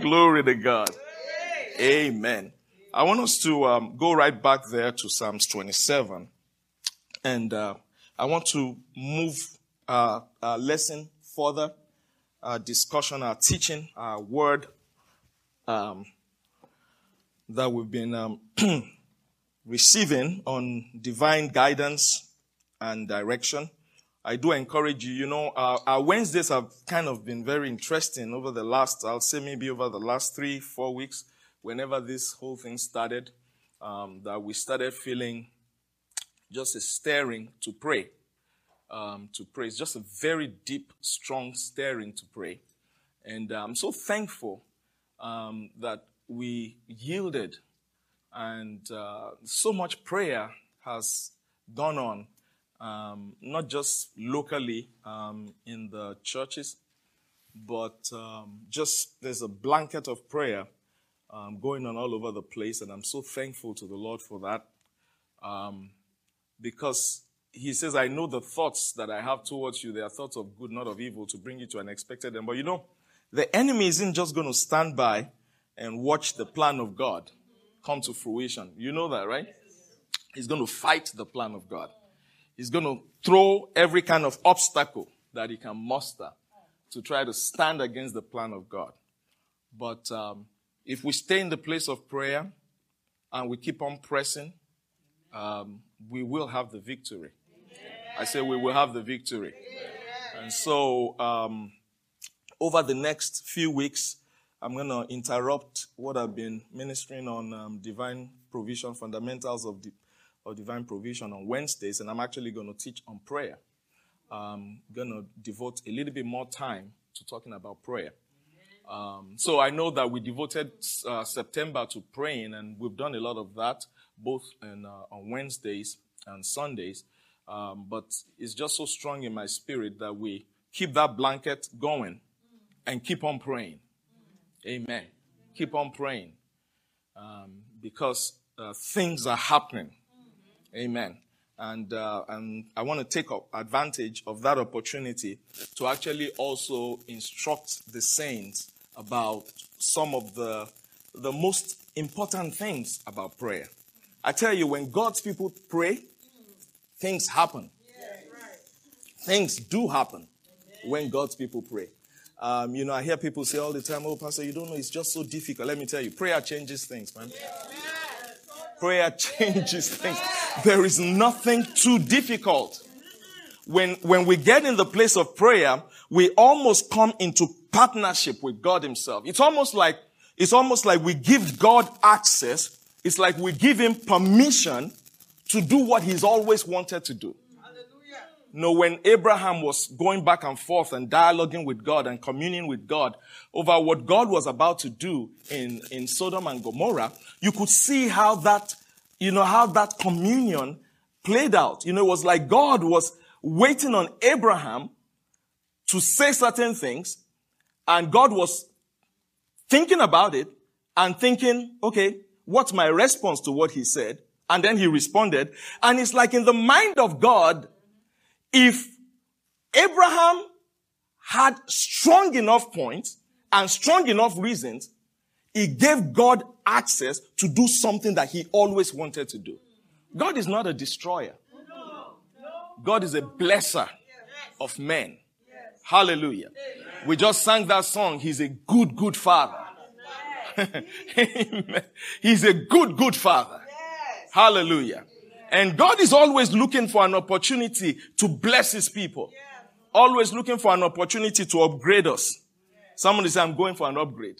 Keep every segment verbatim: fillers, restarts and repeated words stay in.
Glory to God. Amen. I want us to um, go right back there to Psalms twenty-seven. And uh, I want to move uh, our lesson further, our discussion, our teaching, our word um, that we've been um, receiving on divine guidance and direction. I do encourage you, you know, our, our Wednesdays have kind of been very interesting over the last, I'll say maybe over the last three, four weeks, whenever this whole thing started, um, that we started feeling just a stirring to pray, um, to pray. It's just a very deep, strong stirring to pray. And uh, I'm so thankful um, that we yielded, and uh, so much prayer has gone on, um, not just locally um, in the churches, but um, just there's a blanket of prayer um, going on all over the place, and I'm so thankful to the Lord for that. Um, Because he says, I know the thoughts that I have towards you. They are thoughts of good, not of evil, to bring you to an expected end. But you know, the enemy isn't just going to stand by and watch the plan of God come to fruition. You know that, right? He's going to fight the plan of God. He's going to throw every kind of obstacle that he can muster to try to stand against the plan of God. But um, if we stay in the place of prayer and we keep on pressing, Um, we will have the victory. Amen. I say we will have the victory. Amen. And so, um, over the next few weeks, I'm going to interrupt what I've been ministering on um, divine provision, fundamentals of, di- of divine provision on Wednesdays, and I'm actually going to teach on prayer. I'm going to devote a little bit more time to talking about prayer. Um, so I know that we devoted uh, September to praying, and we've done a lot of that, both in, uh, on Wednesdays and Sundays. Um, but it's just so strong in my spirit that we keep that blanket going and keep on praying. Amen. Keep on praying. Um, because uh, things are happening. Amen. And uh, and I want to take advantage of that opportunity to actually also instruct the saints about some of the the most important things about prayer. I tell you, when God's people pray, things happen. Things do happen when God's people pray. Um, you know, I hear people say all the time, oh, Pastor, you don't know, it's just so difficult. Let me tell you, prayer changes things, man. Prayer changes things. There is nothing too difficult. When, when we get in the place of prayer, we almost come into partnership with God himself. It's almost like, it's almost like we give God access. It's like we give him permission to do what he's always wanted to do. Hallelujah. You know, when Abraham was going back and forth and dialoguing with God and communing with God over what God was about to do in, in Sodom and Gomorrah, you could see how that, you know, how that communion played out. You know, it was like God was waiting on Abraham to say certain things, and God was thinking about it and thinking, okay, what's my response to what he said? And then he responded. And it's like in the mind of God, if Abraham had strong enough points and strong enough reasons, he gave God access to do something that he always wanted to do. God is not a destroyer. God is a blesser of men. Hallelujah. We just sang that song. He's a good, good father. Amen. He's a good, good father. Hallelujah. And God is always looking for an opportunity to bless his people. Always looking for an opportunity to upgrade us. Somebody say, I'm going for an upgrade.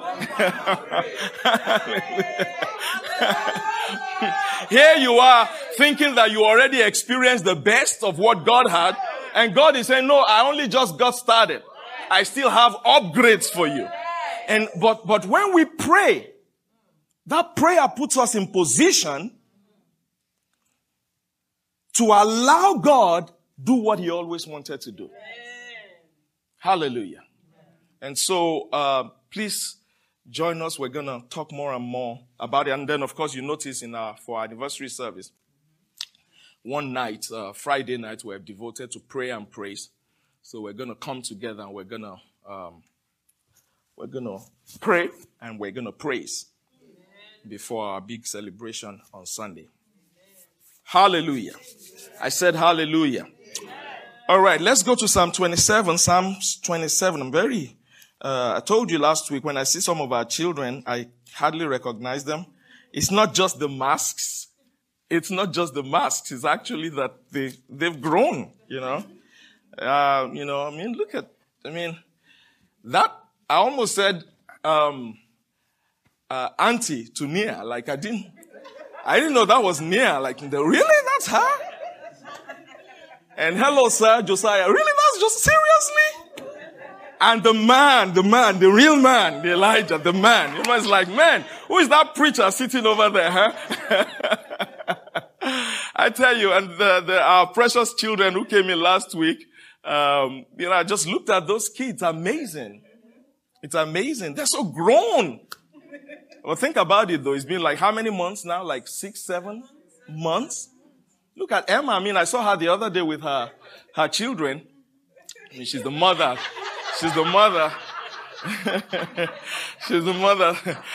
Here you are thinking that you already experienced the best of what God had. And God is saying, no, I only just got started. I still have upgrades for you. And, but, but when we pray, that prayer puts us in position to allow God do what he always wanted to do. Hallelujah. And so, uh, please join us. We're going to talk more and more about it. And then, of course, you notice in our, for our anniversary service, one night, uh, Friday night, we're devoted to prayer and praise. So we're going to come together and we're going to, um, we're going to pray and we're going to praise before our big celebration on Sunday. Hallelujah. I said hallelujah. All right, let's go to Psalm twenty-seven. Psalm twenty-seven. I'm very, uh, I told you last week when I see some of our children, I hardly recognize them. It's not just the masks. It's not just the masks. It's actually that they, they've grown, you know. Uh, you know, I mean, look at, I mean, that, I almost said, um, uh, auntie to Nia. Like I didn't, I didn't know that was Nia. Like, the, really? That's her? And hello, sir, Josiah. Really? That's just, seriously? And the man, the man, the real man, the Elijah, the man. It was like, man, who is that preacher sitting over there, huh? I tell you, and the, the, our precious children who came in last week, um, you know, I just looked at those kids. Amazing. It's amazing. They're so grown. Well, think about it though. It's been like how many months now? Like six, seven months? Look at Emma. I mean, I saw her the other day with her, her children. I mean, she's the mother. She's the mother. She's the mother.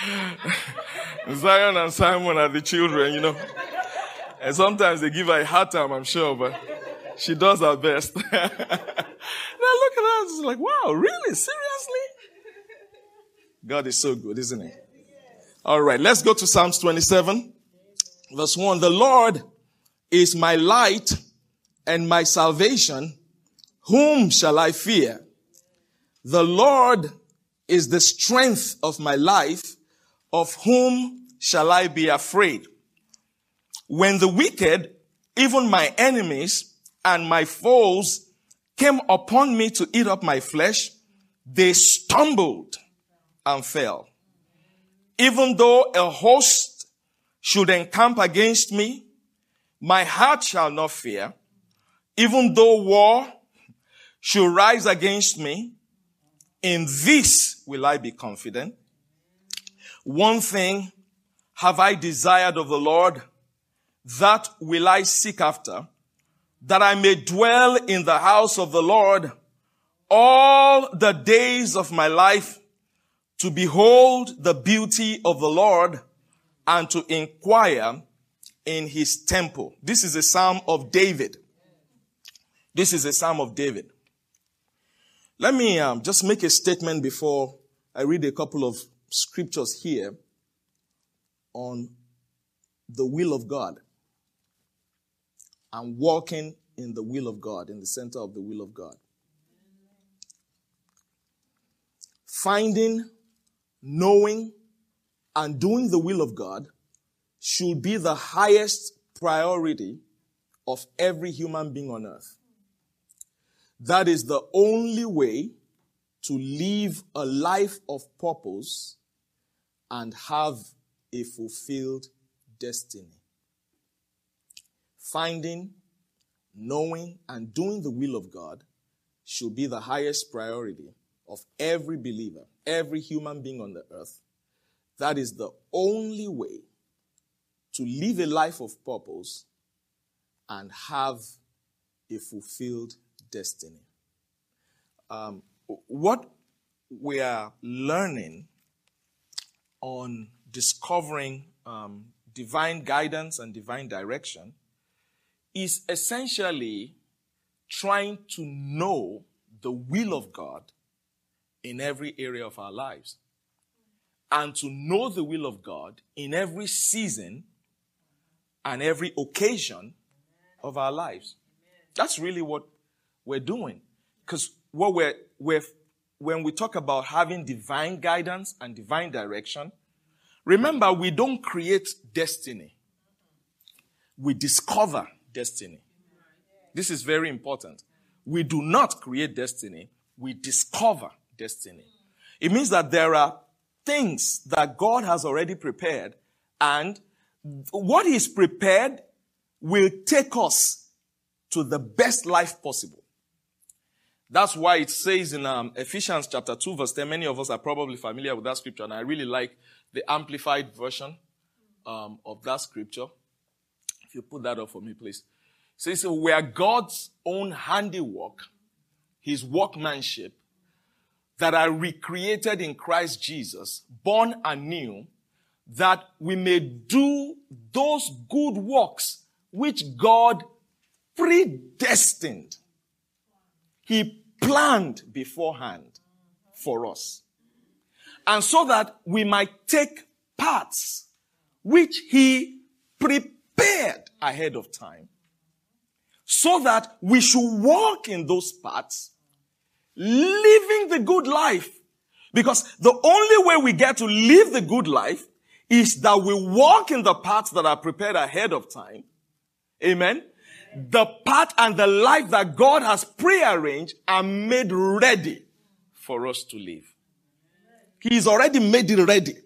Zion and Simon are the children, you know. And sometimes they give her a hard time, I'm sure, but she does her best. Now look at her. It's like, wow, really? Seriously? God is so good, isn't he? All right, let's go to Psalms twenty-seven, verse one. The Lord is my light and my salvation. Whom shall I fear? The Lord is the strength of my life. Of whom shall I be afraid? When the wicked, even my enemies and my foes, came upon me to eat up my flesh, they stumbled and fell. Even though a host should encamp against me, my heart shall not fear. Even though war should rise against me, in this will I be confident. One thing have I desired of the Lord, that will I seek after, that I may dwell in the house of the Lord all the days of my life, to behold the beauty of the Lord and to inquire in his temple. This is a psalm of David. This is a psalm of David. Let me um, just make a statement before I read a couple of scriptures here on the will of God and walking in the will of God, in the center of the will of God. Finding, knowing, and doing the will of God should be the highest priority of every human being on earth. That is the only way to live a life of purpose and have a fulfilled destiny. Finding, knowing, and doing the will of God should be the highest priority of every believer, every human being on the earth. That is the only way to live a life of purpose and have a fulfilled destiny. Um, what we are learning on discovering um, divine guidance and divine direction is essentially trying to know the will of God in every area of our lives, and to know the will of God in every season and every occasion of our lives. That's really what we're doing. Because what we're, we're, when we talk about having divine guidance and divine direction, remember, we don't create destiny. We discover destiny. This is very important. We do not create destiny. We discover destiny. It means that there are things that God has already prepared, and what He's prepared will take us to the best life possible. That's why it says in um, Ephesians chapter two, verse ten, many of us are probably familiar with that scripture, and I really like the amplified version um, of that scripture. If you put that up for me, please. It says, we are God's own handiwork, His workmanship, that are recreated in Christ Jesus, born anew, that we may do those good works which God predestined. He planned beforehand for us. And so that we might take parts which he prepared ahead of time, so that we should walk in those paths, living the good life. Because the only way we get to live the good life is that we walk in the paths that are prepared ahead of time. Amen. The path and the life that God has prearranged and made ready for us to live. He's already made it ready.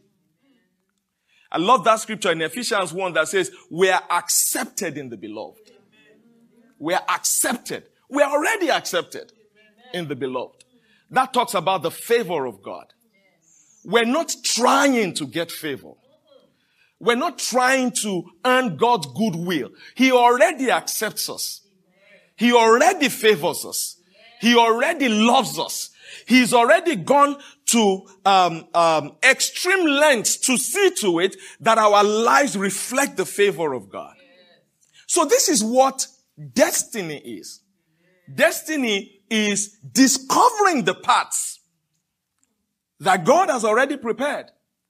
I love that scripture in Ephesians one that says, we are accepted in the beloved. We are accepted. We are already accepted in the beloved. That talks about the favor of God. We're not trying to get favor. We're not trying to earn God's goodwill. He already accepts us. He already favors us. He already loves us. He's already gone to um, um, extreme lengths to see to it that our lives reflect the favor of God. So this is what destiny is. Destiny is discovering the paths that God has already prepared.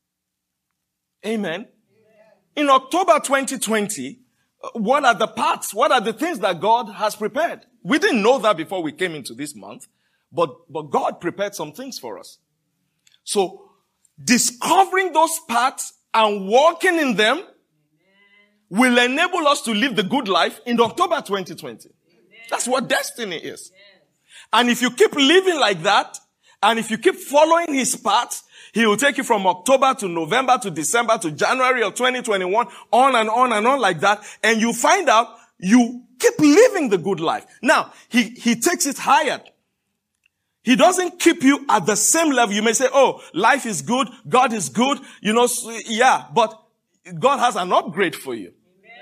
Amen. In October twenty twenty, what are the paths? What are the things that God has prepared? We didn't know that before we came into this month, but, but God prepared some things for us. So, discovering those paths and walking in them will enable us to live the good life in October twenty twenty. That's what destiny is. And if you keep living like that, and if you keep following his path, he will take you from October to November to December to January of twenty twenty-one, on and on and on like that. And you find out you keep living the good life. Now, he, he takes it higher. He doesn't keep you at the same level. You may say, oh, life is good. God is good. You know, yeah, but God has an upgrade for you.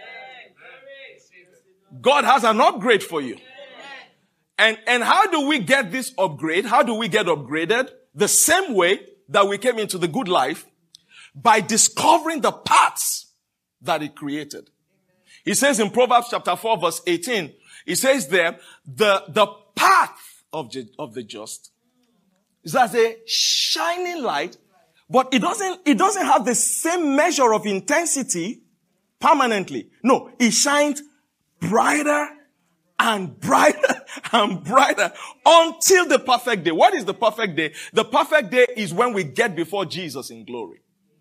God has an upgrade for you. And, and how do we get this upgrade? How do we get upgraded? The same way that we came into the good life, by discovering the paths that he created. He says in Proverbs chapter four verse eighteen, he says there, the, the path of the, of the just is as a shining light, but it doesn't, it doesn't have the same measure of intensity permanently. No, it shines brighter and brighter and brighter until the perfect day. What is the perfect day? The perfect day is when we get before Jesus in glory.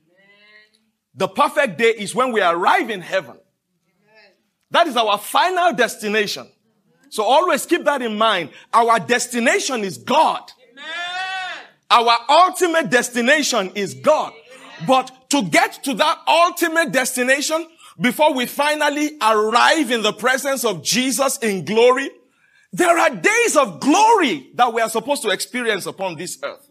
The perfect day is when we arrive in heaven. That is our final destination. So always keep that in mind. Our destination is God. Our ultimate destination is God. But to get to that ultimate destination, before we finally arrive in the presence of Jesus in glory, there are days of glory that we are supposed to experience upon this earth.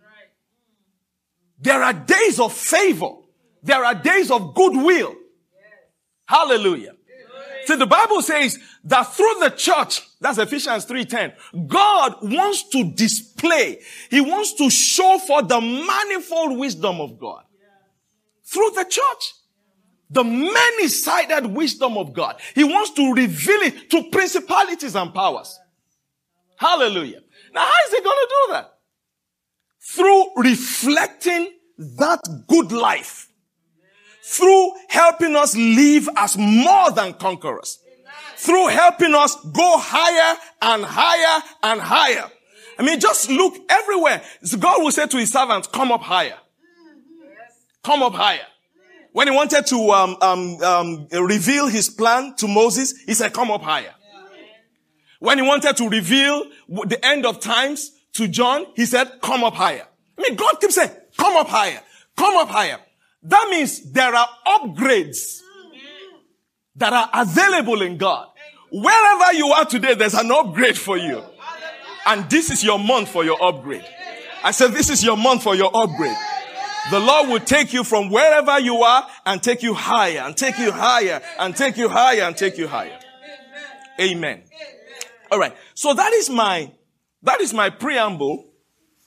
There are days of favor. There are days of goodwill. Hallelujah. See, the Bible says that through the church, that's Ephesians three ten, God wants to display, he wants to show forth the manifold wisdom of God. Through the church. The many-sided wisdom of God. He wants to reveal it to principalities and powers. Hallelujah. Now, how is he going to do that? Through reflecting that good life. Through helping us live as more than conquerors. Through helping us go higher and higher and higher. I mean, just look everywhere. God will say to his servants, come up higher. Come up higher. When he wanted to um, um, um, reveal his plan to Moses, he said, come up higher. When he wanted to reveal the end of times to John, he said, come up higher. I mean, God keeps saying, come up higher, come up higher. That means there are upgrades that are available in God. Wherever you are today, there's an upgrade for you. And this is your month for your upgrade. I said, this is your month for your upgrade. The Lord will take you from wherever you are and take you higher and take you higher and take you higher and take you higher. Amen. All right. So that is my, that is my preamble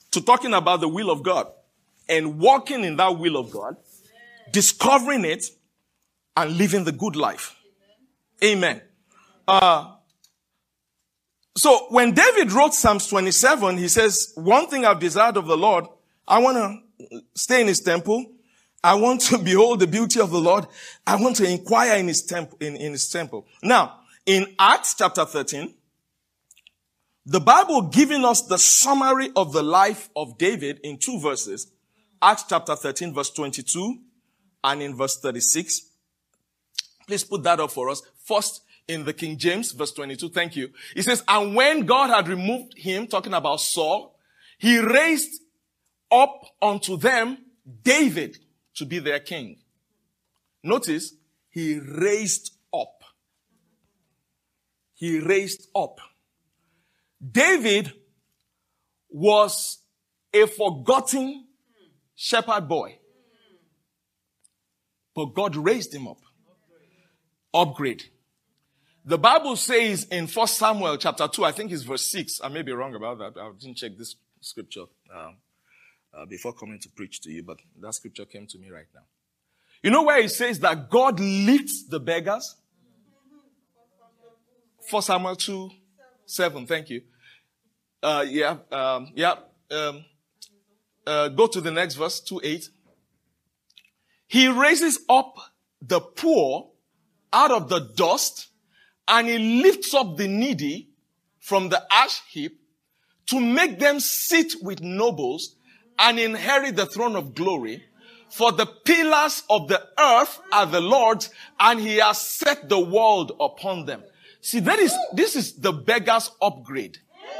to talking about the will of God and walking in that will of God, discovering it, and living the good life. Amen. Uh, so when David wrote Psalms twenty-seven, he says, one thing I've desired of the Lord, I want to stay in his temple. I want to behold the beauty of the Lord. I want to inquire in his temple, in, in his temple. Now, in Acts chapter thirteen, the Bible giving us the summary of the life of David in two verses. Acts chapter thirteen, verse twenty-two, and in verse thirty-six. Please put that up for us. First, in the King James, verse twenty-two. Thank you. It says, and when God had removed him, talking about Saul, he raised up unto them David to be their king. Notice, he raised up. He raised up. David was a forgotten shepherd boy. But God raised him up. Upgrade. The Bible says in First Samuel chapter two, I think it's verse six. I may be wrong about that. I didn't check this scripture um, uh, before coming to preach to you, but that scripture came to me right now. You know where it says that God lifts the beggars? First Samuel two, seven. Thank you. Uh, yeah, um, yeah. Um, uh, go to the next verse, two, eight. He raises up the poor out of the dust, and he lifts up the needy from the ash heap to make them sit with nobles and inherit the throne of glory. For the pillars of the earth are the Lord's, and he has set the world upon them. See, that is, this is the beggar's upgrade.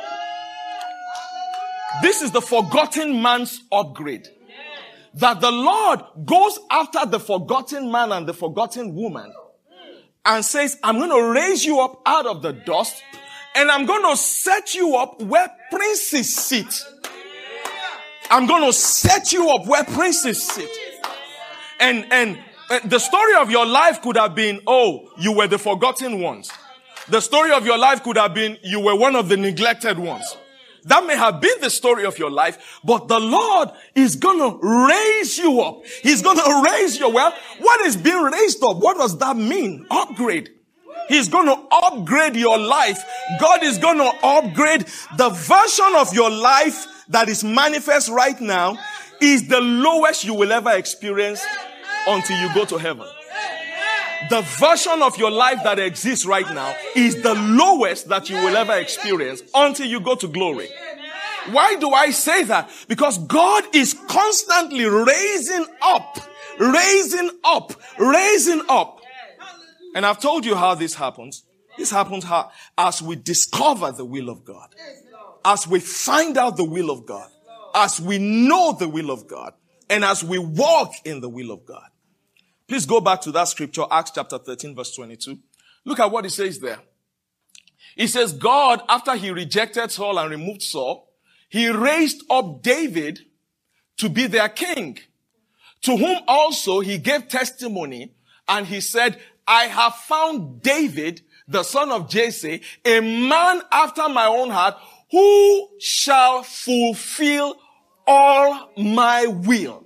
This is the forgotten man's upgrade. That the Lord goes after the forgotten man and the forgotten woman and says, I'm going to raise you up out of the dust, and I'm going to set you up where princes sit. I'm going to set you up where princes sit. And, and, and the story of your life could have been, oh, you were the forgotten ones. The story of your life could have been, you were one of the neglected ones. That may have been the story of your life, but the Lord is going to raise you up. He's going to raise you. Well, what is being raised up? What does that mean? Upgrade. He's going to upgrade your life. God is going to upgrade the version of your life that is manifest right now is the lowest you will ever experience until you go to heaven. The version of your life that exists right now is the lowest that you will ever experience until you go to glory. Why do I say that? Because God is constantly raising up, raising up, raising up. And I've told you how this happens. This happens how, as we discover the will of God, as we find out the will of God, as we know the will of God, and as we walk in the will of God. Please go back to that scripture, Acts chapter thirteen, verse twenty-two. Look at what it says there. It says, God, after he rejected Saul and removed Saul, he raised up David to be their king, to whom also he gave testimony, and he said, I have found David, the son of Jesse, a man after my own heart, who shall fulfill all my will.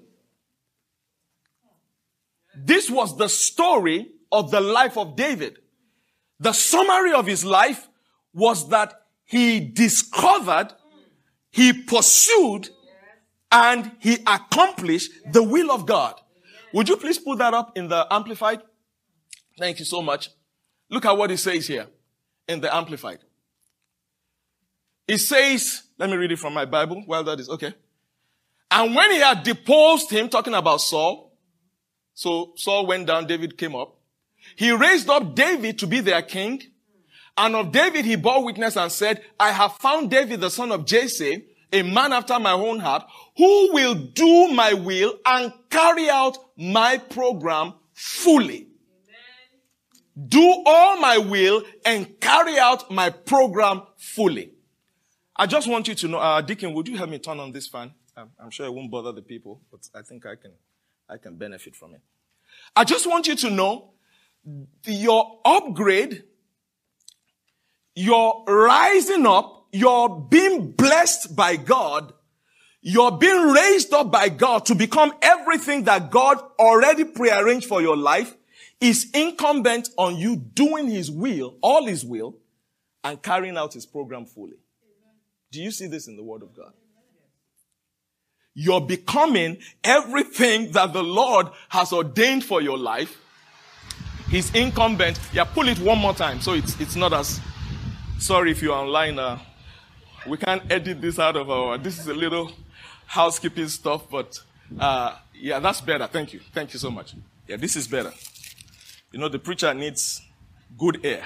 This was the story of the life of David. The summary of his life was that he discovered, he pursued, and he accomplished the will of God. Would you please put that up in the Amplified? Thank you so much. Look at what it says here in the Amplified. It says, let me read it from my Bible. Well, that is okay. And when he had deposed him, talking about Saul, so Saul went down, David came up. He raised up David to be their king. And of David he bore witness and said, I have found David the son of Jesse, a man after my own heart, who will do my will and carry out my program fully. Amen. Do all my will and carry out my program fully. I just want you to know, uh, Deacon, would you help me turn on this fan? I'm, I'm sure it won't bother the people, but I think I can. I can benefit from it. I just want you to know your upgrade, your rising up, your being blessed by God, You're being raised up by God to become everything that God already prearranged for your life is incumbent on you doing his will, all his will, and carrying out his program fully. Do you see this in the Word of God? You're becoming everything that the Lord has ordained for your life. He's incumbent. Yeah, pull it one more time so it's it's not as... Sorry if you're online. Uh, we can't edit this out of our... This is a little housekeeping stuff, but uh, yeah, that's better. Thank you. Thank you so much. Yeah, this is better. You know, the preacher needs good air.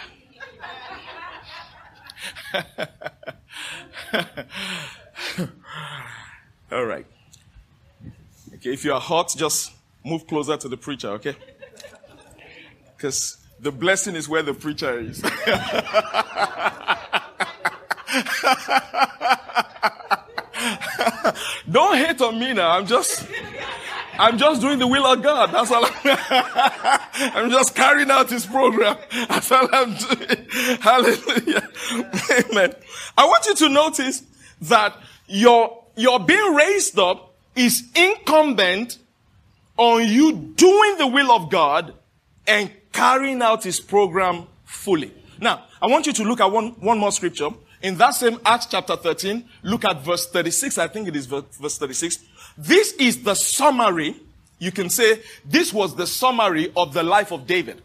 All right. Okay, if you are hot, just move closer to the preacher, okay? Because the blessing is where the preacher is. Don't hate on me now. I'm just, I'm just doing the will of God. That's all. I'm, I'm just carrying out his program. That's all I'm doing. Hallelujah. Amen. I want you to notice that your, your being raised up is incumbent on you doing the will of God and carrying out his program fully. Now, I want you to look at one, one more scripture. In that same Acts chapter thirteen, look at verse thirty-six. I think it is verse thirty-six. This is the summary. You can say this was the summary of the life of David.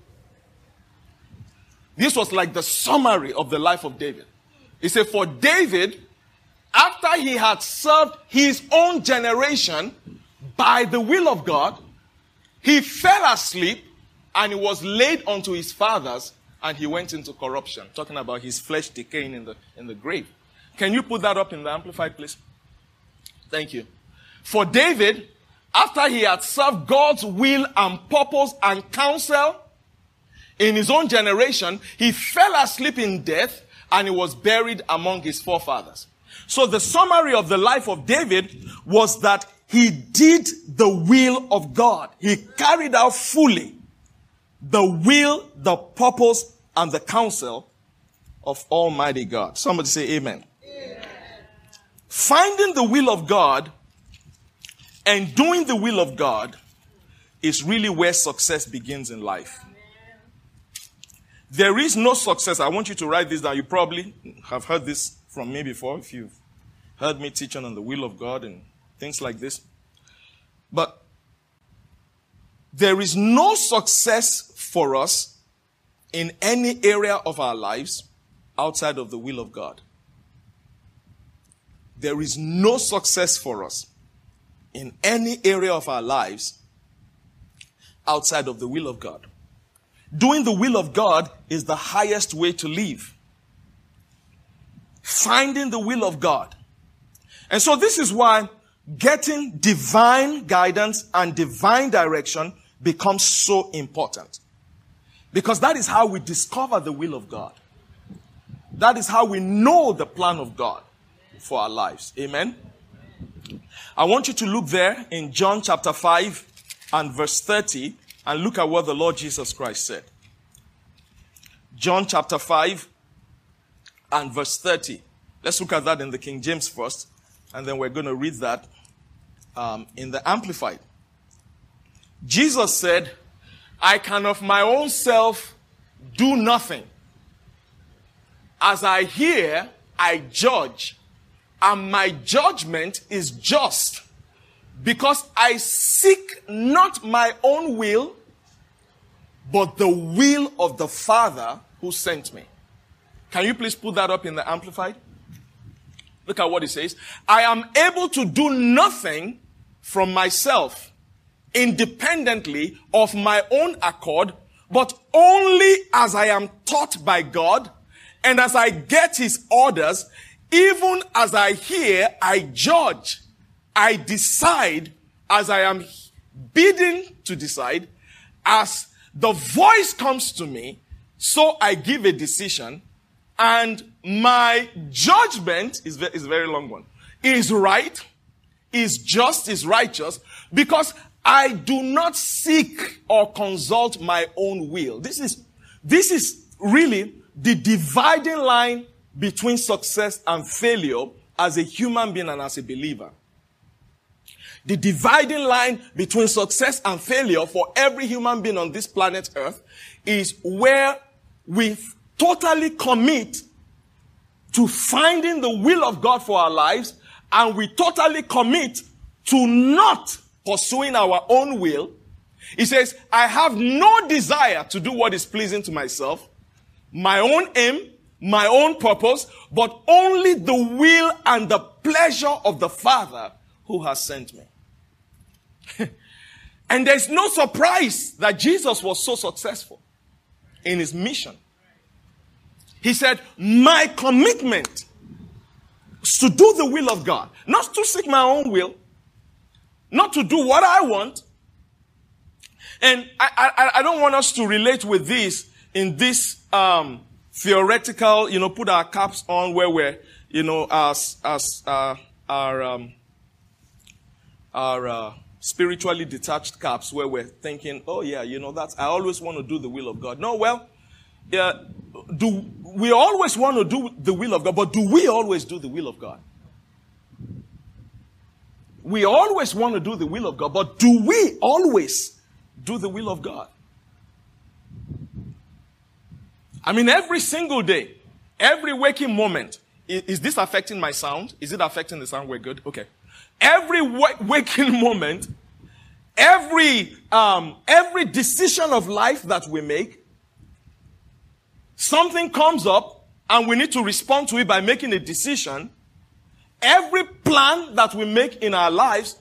This was like the summary of the life of David. It said, for David, after he had served his own generation by the will of God, he fell asleep and he was laid unto his fathers and he went into corruption. Talking about his flesh decaying in the, in the grave. Can you put that up in the Amplified, please? Thank you. For David, after he had served God's will and purpose and counsel in his own generation, he fell asleep in death and he was buried among his forefathers. So the summary of the life of David was that he did the will of God. He carried out fully the will, the purpose, and the counsel of Almighty God. Somebody say amen. Amen. Finding the will of God and doing the will of God is really where success begins in life. There is no success. I want you to write this down. You probably have heard this from me before if you've heard me teaching on the will of God and things like this. But there is no success for us in any area of our lives outside of the will of God. There is no success for us in any area of our lives outside of the will of God. Doing the will of God is the highest way to live. Finding the will of God. And so this is why getting divine guidance and divine direction becomes so important. Because that is how we discover the will of God. That is how we know the plan of God for our lives. Amen. I want you to look there in John chapter five and verse thirty and look at what the Lord Jesus Christ said. John chapter five and verse thirty. Let's look at that in the King James first, and then we're going to read that um, in the Amplified. Jesus said, I can of my own self do nothing. As I hear, I judge, and my judgment is just, because I seek not my own will, but the will of the Father who sent me. Can you please put that up in the Amplified? Look at what it says. I am able to do nothing from myself, independently of my own accord, but only as I am taught by God, and as I get his orders, even as I hear, I judge. I decide as I am bidden to decide. As the voice comes to me, so I give a decision, and my judgment is a very long one. Is right, is just, is righteous, because I do not seek or consult my own will. This is, this is really the dividing line between success and failure as a human being and as a believer. The dividing line between success and failure for every human being on this planet Earth is where we totally commit to finding the will of God for our lives, and we totally commit to not pursuing our own will. He says, I have no desire to do what is pleasing to myself, my own aim, my own purpose, but only the will and the pleasure of the Father who has sent me. And there's no surprise that Jesus was so successful in his mission. He said, my commitment is to do the will of God, not to seek my own will, not to do what I want. And I, I, I don't want us to relate with this in this um, theoretical, you know, put our caps on where we're, you know, as as uh, our um, our uh, spiritually detached caps, where we're thinking, oh yeah, you know, that's I always want to do the will of God. No, well, yeah, do we always want to do the will of God? But do we always do the will of God? We always want to do the will of God, but do we always do the will of God? I mean, every single day, every waking moment, is, is this affecting my sound? Is it affecting the sound? We're good? Okay. Every wa- waking moment, every, um, every decision of life that we make, something comes up and we need to respond to it by making a decision. Every plan that we make in our lives,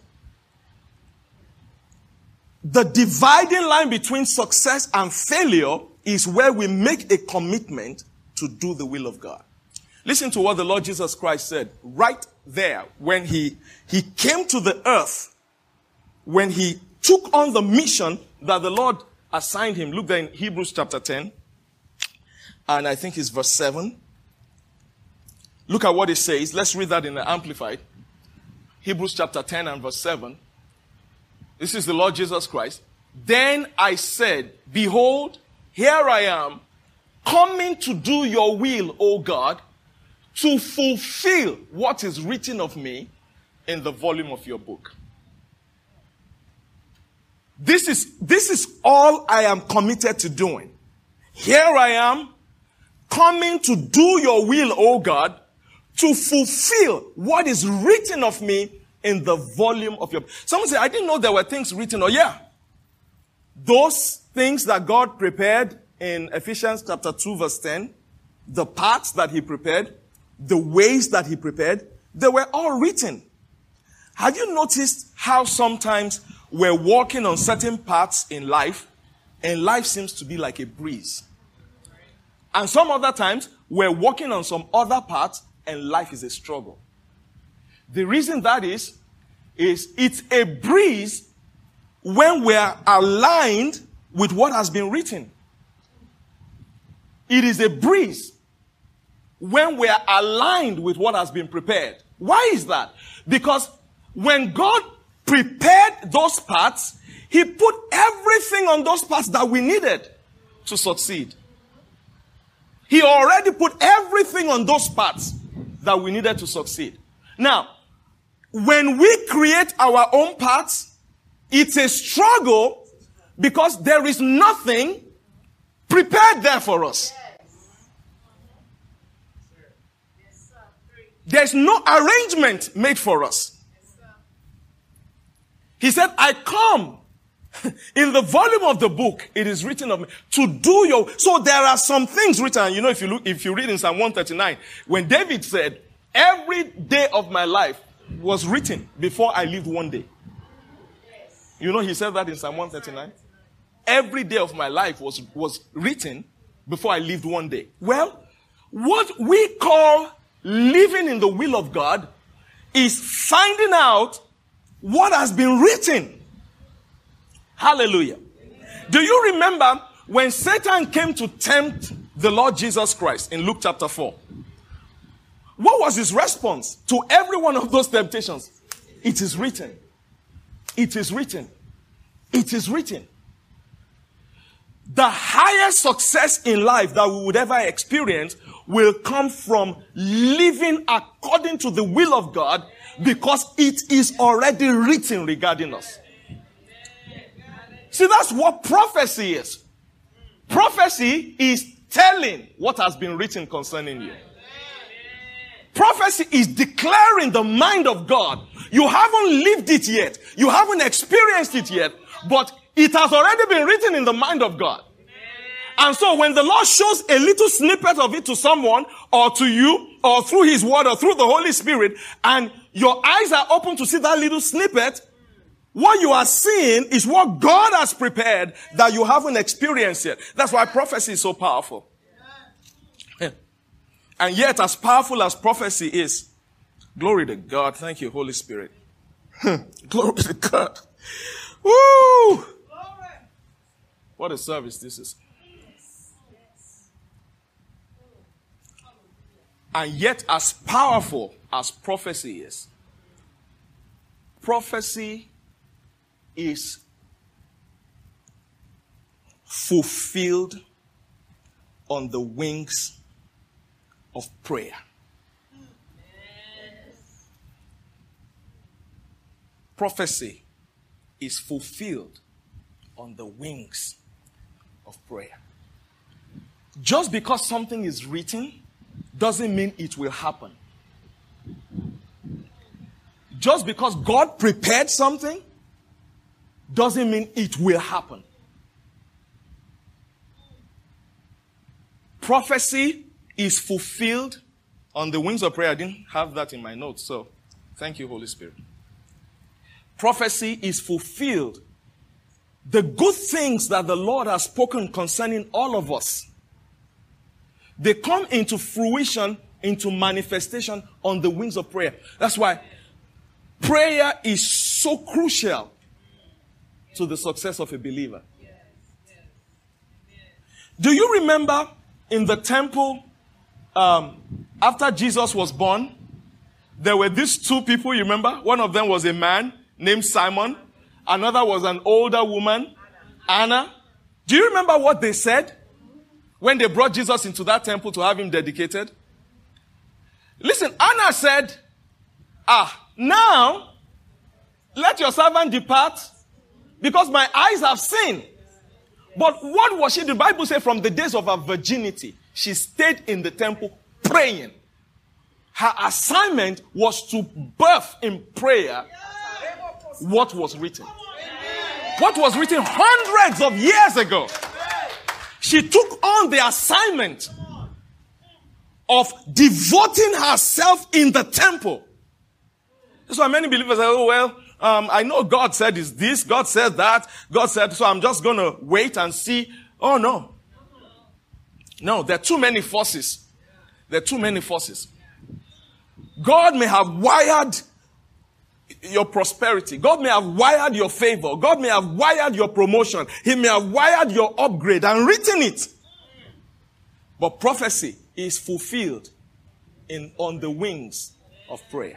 the dividing line between success and failure is where we make a commitment to do the will of God. Listen to what the Lord Jesus Christ said right there when he, he came to the earth, when he took on the mission that the Lord assigned him. Look there in Hebrews chapter ten, and I think it's verse seven. Look at what it says. Let's read that in the Amplified. Hebrews chapter ten and verse seven. This is the Lord Jesus Christ. Then I said, behold, here I am, coming to do your will, O God, to fulfill what is written of me in the volume of your book. This is, this is all I am committed to doing. Here I am, coming to do your will, O God, to fulfill what is written of me in the volume of your... Someone say, I didn't know there were things written. Oh, yeah. Those things that God prepared in Ephesians chapter two, verse ten, the paths that he prepared, the ways that he prepared, they were all written. Have you noticed how sometimes we're walking on certain paths in life, and life seems to be like a breeze? And some other times, we're walking on some other paths, and life is a struggle. The reason that is, is it's a breeze when we're aligned with what has been written. It is a breeze when we're aligned with what has been prepared. Why is that? Because when God prepared those paths, he put everything on those paths that we needed to succeed. He already put everything on those paths that we needed to succeed. Now, when we create our own paths, it's a struggle because there is nothing prepared there for us. There's no arrangement made for us. He said, I come in the volume of the book, it is written of me to do your... So there are some things written. You know, if you look, if you read in Psalm one thirty-nine, when David said, every day of my life was written before I lived one day. You know, he said that in Psalm one thirty-nine. Every day of my life was, was written before I lived one day. Well, what we call living in the will of God is finding out what has been written. Hallelujah. Amen. Do you remember when Satan came to tempt the Lord Jesus Christ in Luke chapter four? What was his response to every one of those temptations? It is written. It is written. It is written. The highest success in life that we would ever experience will come from living according to the will of God, because it is already written regarding us. See, that's what prophecy is. Prophecy is telling what has been written concerning you. Prophecy is declaring the mind of God. You haven't lived it yet. You haven't experienced it yet, but it has already been written in the mind of God. And so when the Lord shows a little snippet of it to someone or to you or through his word or through the Holy Spirit, and your eyes are open to see that little snippet, what you are seeing is what God has prepared that you haven't experienced yet. That's why prophecy is so powerful. And yet, as powerful as prophecy is, glory to God. Thank you, Holy Spirit. Glory to God. Woo! What a service this is. And yet, as powerful as prophecy is, prophecy is fulfilled on the wings of prayer. Prophecy is fulfilled on the wings of prayer. Just because something is written doesn't mean it will happen. Just because God prepared something doesn't mean it will happen. Prophecy is fulfilled on the wings of prayer. I didn't have that in my notes, so thank you, Holy Spirit. Prophecy is fulfilled. The good things that the Lord has spoken concerning all of us, they come into fruition, into manifestation on the wings of prayer. That's why prayer is so crucial to the success of a believer. Do you remember in the temple, um, after Jesus was born, there were these two people, you remember? One of them was a man named Simon. Another was an older woman, Anna. Do you remember what they said when they brought Jesus into that temple to have him dedicated? Listen, Anna said, ah, now let your servant depart because my eyes have seen. But what was she? The Bible says from the days of her virginity, she stayed in the temple praying. Her assignment was to birth in prayer what was written. What was written hundreds of years ago. She took on the assignment of devoting herself in the temple. That's why many believers say, oh, well, um, I know God said is this, God said that, God said, so I'm just going to wait and see. Oh, no. No, there are too many forces. There are too many forces. God may have wired your prosperity. God may have wired your favor. God may have wired your promotion. He may have wired your upgrade and written it. But prophecy is fulfilled in on the wings of prayer.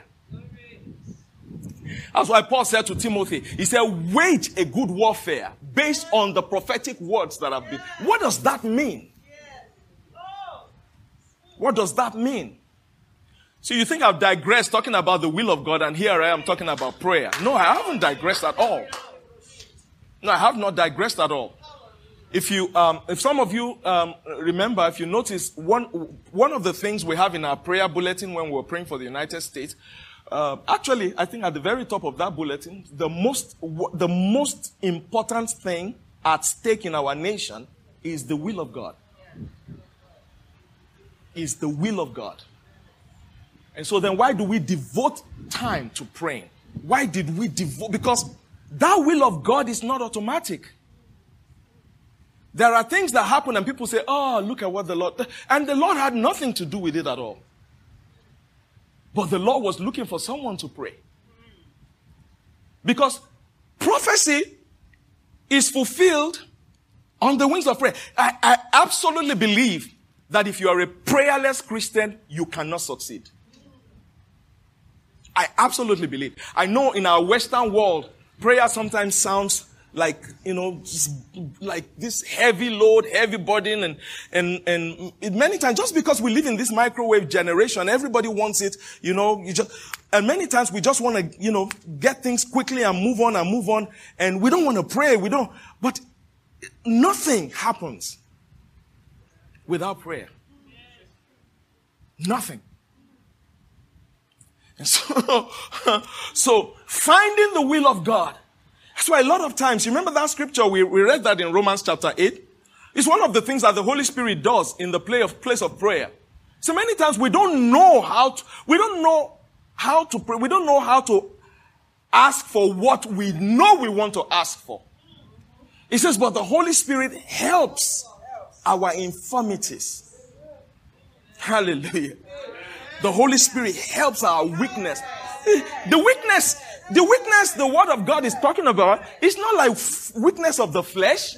That's why Paul said to Timothy, he said, wage a good warfare based on the prophetic words that have been. What does that mean? What does that mean? So you think I've digressed talking about the will of God, and here I am talking about prayer. No, I haven't digressed at all. No, I have not digressed at all. If you, um, if some of you um, remember, if you notice, one one of the things we have in our prayer bulletin when we're praying for the United States, uh, actually, I think at the very top of that bulletin, the most the most important thing at stake in our nation is the will of God. Is the will of God. And so then why do we devote time to praying? Why did we devote? Because that will of God is not automatic. There are things that happen and people say, oh, look at what the Lord... And the Lord had nothing to do with it at all. But the Lord was looking for someone to pray. Because prophecy is fulfilled on the wings of prayer. I, I absolutely believe that if you are a prayerless Christian, you cannot succeed. I absolutely believe. I know in our Western world, prayer sometimes sounds like, you know, just like this heavy load, heavy burden, and, and, and it, many times, just because we live in this microwave generation, everybody wants it, you know, you just, and many times we just want to, you know, get things quickly and move on and move on, and we don't want to pray, we don't, but nothing happens without prayer. Nothing. And so, so finding the will of God. That's why a lot of times, you remember that scripture, we, we read that in Romans chapter eight? It's one of the things that the Holy Spirit does in the play of, place of prayer. So many times we don't know how to, we don't know how to pray. We don't know how to ask for what we know we want to ask for. It says, but the Holy Spirit helps our infirmities. Hallelujah. The Holy Spirit helps our weakness. The weakness, the weakness the Word of God is talking about is not like weakness of the flesh.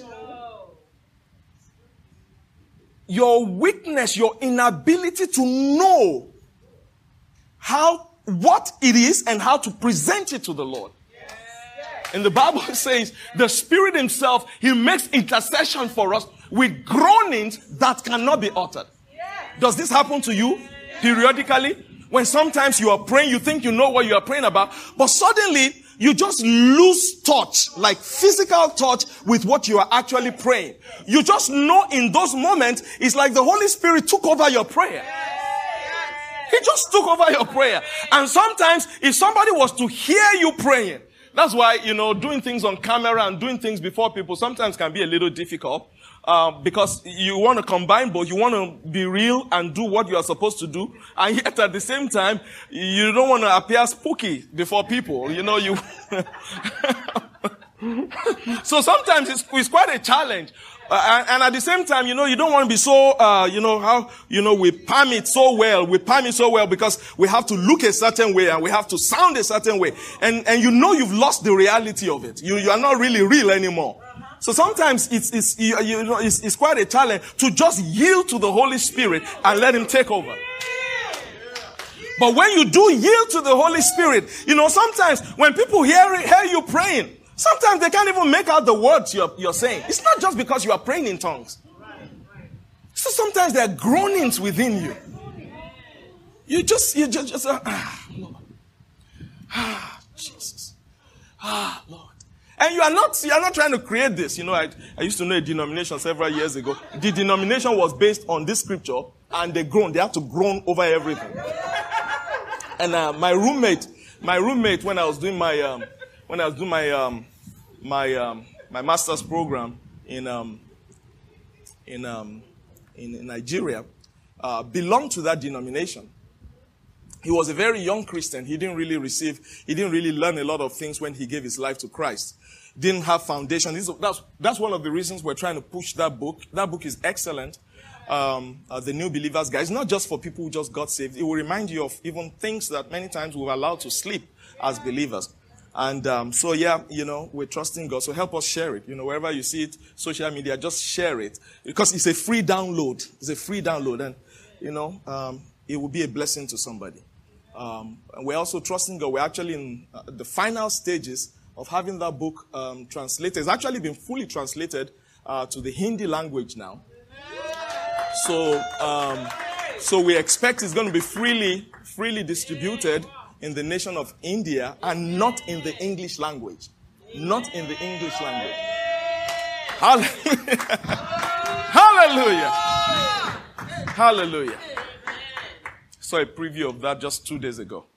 Your weakness, your inability to know how, what it is and how to present it to the Lord. And the Bible says the Spirit Himself, He makes intercession for us with groanings that cannot be uttered. Does this happen to you periodically? When sometimes you are praying, you think you know what you are praying about, but suddenly you just lose touch, like physical touch with what you are actually praying. You just know in those moments, it's like the Holy Spirit took over your prayer. He just took over your prayer. And sometimes if somebody was to hear you praying, that's why, you know, doing things on camera and doing things before people sometimes can be a little difficult. Uh, because you want to combine both. You want to be real and do what you are supposed to do. And yet at the same time, you don't want to appear spooky before people. You know, you... So sometimes it's, it's quite a challenge. Uh, and, and at the same time, you know, you don't want to be so, uh, you know, how, you know, we palm it so well. We palm it so well because we have to look a certain way and we have to sound a certain way. And, and you know you've lost the reality of it. You, you are not really real anymore. So sometimes it's, it's, you, you know, it's, it's quite a challenge to just yield to the Holy Spirit and let Him take over. But when you do yield to the Holy Spirit, you know, sometimes when people hear, hear you praying, sometimes they can't even make out the words you're, you're saying. It's not just because you are praying in tongues. So sometimes there are groanings within you. You just, you just, just uh, ah, Lord. Ah, Jesus. Ah, Lord. And you are not, you are not trying to create this. You know, I, I used to know a denomination several years ago. The denomination was based on this scripture, and they groan. They have to groan over everything. And uh, my roommate, my roommate, when I was doing my, um, when I was doing my, um, my, um, my master's program in, um, in, um, in, in Nigeria, uh, belonged to that denomination. He was a very young Christian. He didn't really receive, he didn't really learn a lot of things when he gave his life to Christ. Didn't have foundation. This, that's, that's one of the reasons we're trying to push that book. That book is excellent. Um, uh, the New Believers Guide. It's not just for people who just got saved. It will remind you of even things that many times we're allowed to sleep as believers. And um, so, yeah, you know, we're trusting God. So help us share it. You know, wherever you see it, social media, just share it. Because it's a free download. It's a free download. And, you know, um, it will be a blessing to somebody. Um, and we're also trusting God. We're actually in uh, the final stages of having that book um, translated. It's actually been fully translated uh, to the Hindi language now. So, um, so we expect it's going to be freely, freely distributed in the nation of India and not in the English language. Not in the English language. Hallelujah. Hallelujah. Hallelujah. Saw a preview of that just two days ago.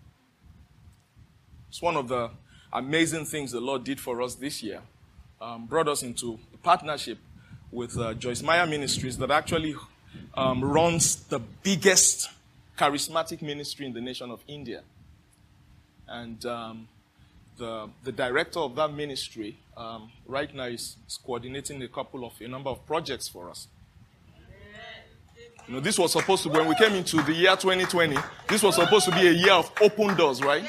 It's one of the amazing things the Lord did for us this year. Um, brought us into a partnership with uh, Joyce Meyer Ministries that actually um, runs the biggest charismatic ministry in the nation of India. And um, the the director of that ministry um, right now is, is coordinating a couple of a number of projects for us. You know, this was supposed to, when we came into the year twenty twenty, this was supposed to be a year of open doors, right?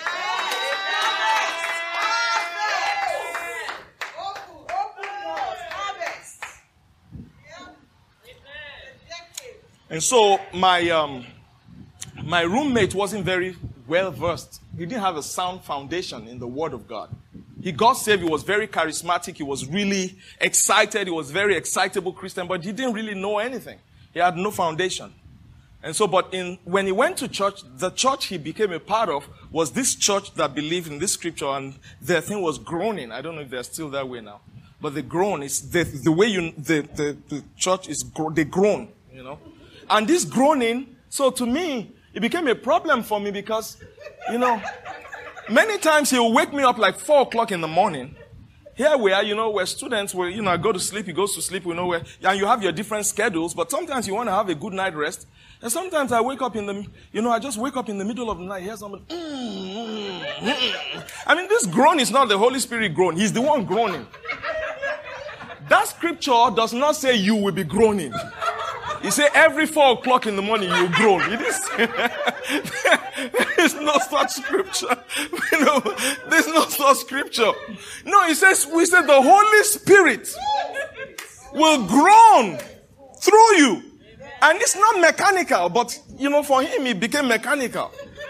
And so my um, my roommate wasn't very well versed. He didn't have a sound foundation in the Word of God. He got saved. He was very charismatic. He was really excited. He was very excitable Christian, but he didn't really know anything. He had no foundation. And so, but in, when he went to church, the church he became a part of was this church that believed in this scripture, and their thing was groaning. I don't know if they're still that way now. But the groan is the, the way you, the, the, the church is, they groan, you know. And this groaning, so to me, it became a problem for me because, you know, many times he'll wake me up like four o'clock in the morning. Here we are, you know, we're students, where, you know, I go to sleep, he goes to sleep, we know where, and you have your different schedules, but sometimes you want to have a good night rest. And sometimes I wake up in the, you know, I just wake up in the middle of the night, hear someone, mm, mm, mm. I mean, this groan is not the Holy Spirit groan. He's the one groaning. That scripture does not say you will be groaning. It says every four o'clock in the morning you groan. It is, there is no such scripture. You know, there's no such scripture. No, it says, we said the Holy Spirit will groan through you. And it's not mechanical, but, you know, for him, it became mechanical.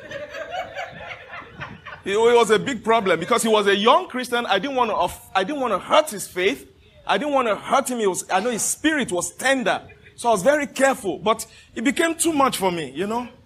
It was a big problem because he was a young Christian. I didn't want to, I didn't want to hurt his faith. I didn't want to hurt him. It was, I know his spirit was tender. So I was very careful, but it became too much for me, you know.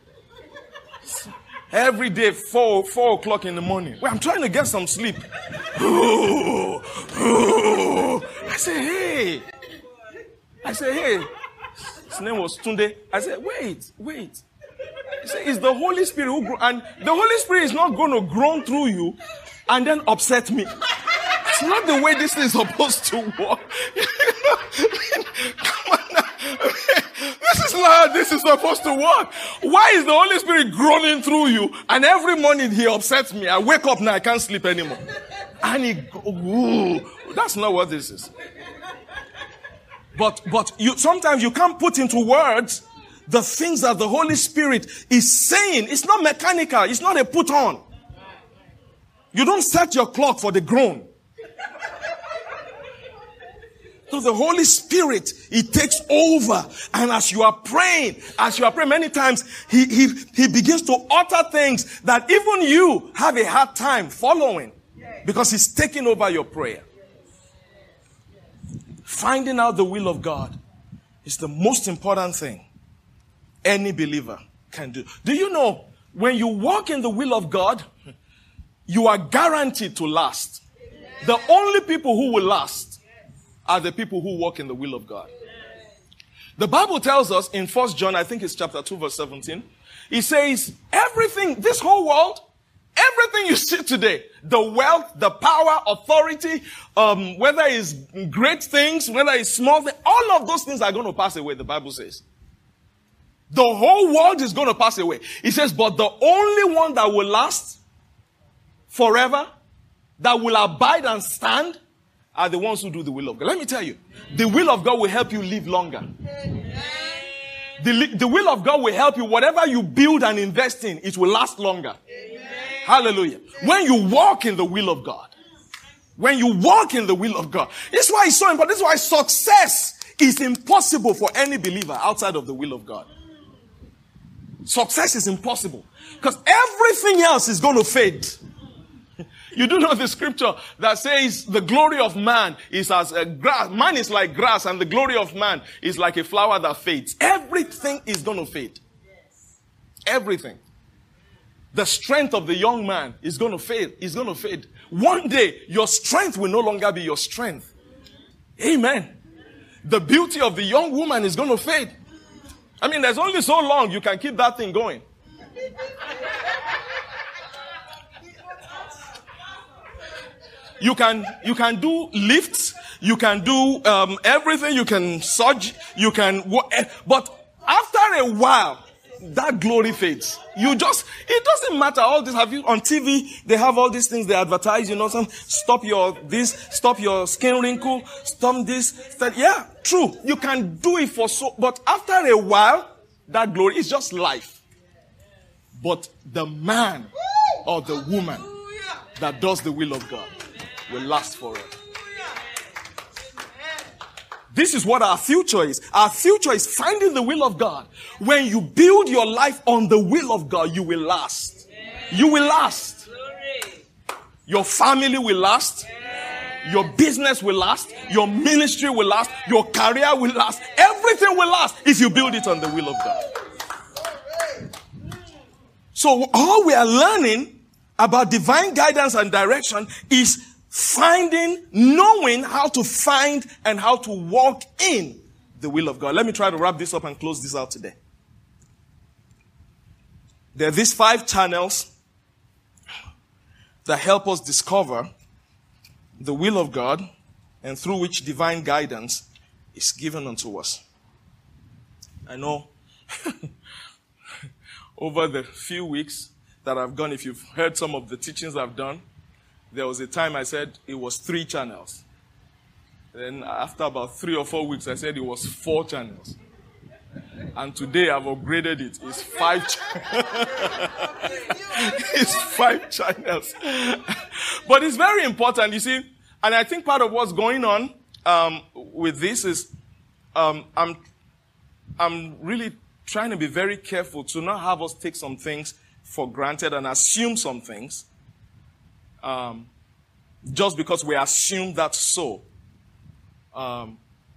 Every day, four, four o'clock in the morning. Well, I'm trying to get some sleep. I say, hey. I say, hey. His name was Tunde. I said, wait, wait. He said, it's the Holy Spirit who groans. And the Holy Spirit is not going to groan through you and then upset me. It's not the way this is supposed to work. Come on now. This is not how this is supposed to work. Why is the Holy Spirit groaning through you and every morning he upsets me? I wake up now, I can't sleep anymore. And he, ooh, that's not what this is. But, but you, sometimes you can't put into words the things that the Holy Spirit is saying. It's not mechanical. It's not a put on. You don't set your clock for the groan. So the Holy Spirit, He takes over. And as you are praying, as you are praying, many times He, He, He begins to utter things that even you have a hard time following. Because He's taking over your prayer. Finding out the will of God is the most important thing any believer can do. Do you know, when you walk in the will of God, you are guaranteed to last. The only people who will last are the people who walk in the will of God. The Bible tells us in First John, I think it's chapter two, verse seventeen, it says, everything, this whole world, everything you see today, the wealth, the power, authority, um, whether it's great things, whether it's small things, all of those things are going to pass away, the Bible says. The whole world is going to pass away. It says, but the only one that will last forever, that will abide and stand, are the ones who do the will of God. Let me tell you, the will of God will help you live longer. The, the will of God will help you, whatever you build and invest in, it will last longer. Hallelujah. When you walk in the will of God, when you walk in the will of God, this is why it's so important. This is why success is impossible for any believer outside of the will of God. Success is impossible because everything else is going to fade. You do know the scripture that says the glory of man is as a grass. Man is like grass and the glory of man is like a flower that fades. Everything is going to fade. Everything. The strength of the young man is going to fade. Is going to fade. One day, your strength will no longer be your strength. Amen. The beauty of the young woman is going to fade. I mean, there's only so long you can keep that thing going. You can, you can do lifts. You can do um, everything. You can surge. You can, but after a while, that glory fades. You just, it doesn't matter all this. Have you, on T V, they have all these things they advertise, you know, some, stop your, this, stop your skin wrinkle, stop this, that, yeah, true. You can do it for so, but after a while, that glory is just life. But the man or the woman that does the will of God will last forever. This is what our future is. Our future is finding the will of God. When you build your life on the will of God, you will last. You will last. Your family will last. Your business will last. Your ministry will last. Your career will last. Everything will last if you build it on the will of God. So all we are learning about divine guidance and direction is finding, knowing how to find and how to walk in the will of God. Let me try to wrap this up and close this out today. There are these five channels that help us discover the will of God and through which divine guidance is given unto us. I know over the few weeks that I've gone, if you've heard some of the teachings I've done, there was a time I said it was three channels. Then after about three or four weeks, I said it was four channels. And today I've upgraded it. It's five channels. It's five channels. But it's very important, you see. And I think part of what's going on um, with this is um, I'm, I'm really trying to be very careful to not have us take some things for granted and assume some things um, just because we assume that's so. Um,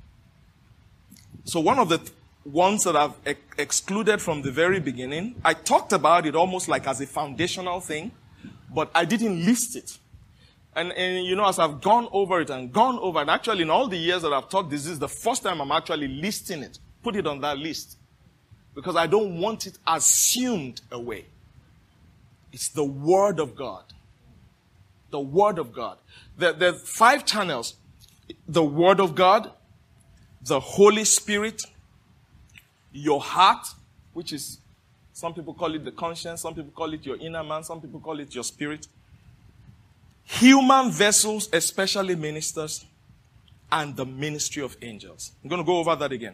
so one of the th- ones that I've ex- excluded from the very beginning, I talked about it almost like as a foundational thing, but I didn't list it. And, and you know, as I've gone over it and gone over, and actually in all the years that I've taught this, this is the first time I'm actually listing it. Put it on that list. Because I don't want it assumed away. It's the Word of God. The Word of God. There, there are five channels. The Word of God, the Holy Spirit, your heart, which is, some people call it the conscience, some people call it your inner man, some people call it your spirit. Human vessels, especially ministers, and the ministry of angels. I'm going to go over that again.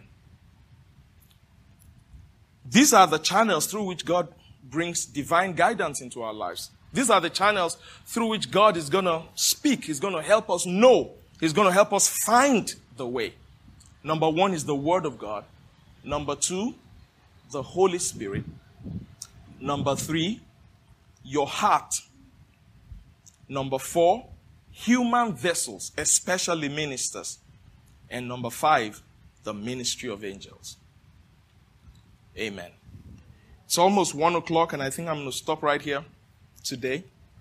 These are the channels through which God brings divine guidance into our lives. These are the channels through which God is going to speak. He's going to help us know. He's going to help us find the way. Number one is the Word of God. Number two, the Holy Spirit. Number three, your heart. Number four, human vessels, especially ministers. And number five, the ministry of angels. Amen. It's almost one o'clock, and I think I'm going to stop right here today.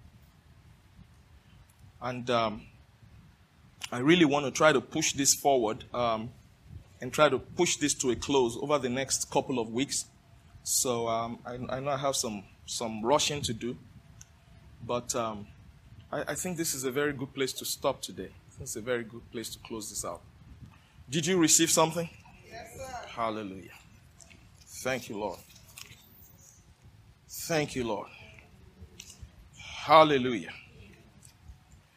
And um, I really want to try to push this forward um, and try to push this to a close over the next couple of weeks. So um, I, I know I have some, some rushing to do, but um, I, I think this is a very good place to stop today. I think it's a very good place to close this out. Did you receive something? Yes, sir. Hallelujah. Thank you, Lord. Thank you, Lord. Hallelujah.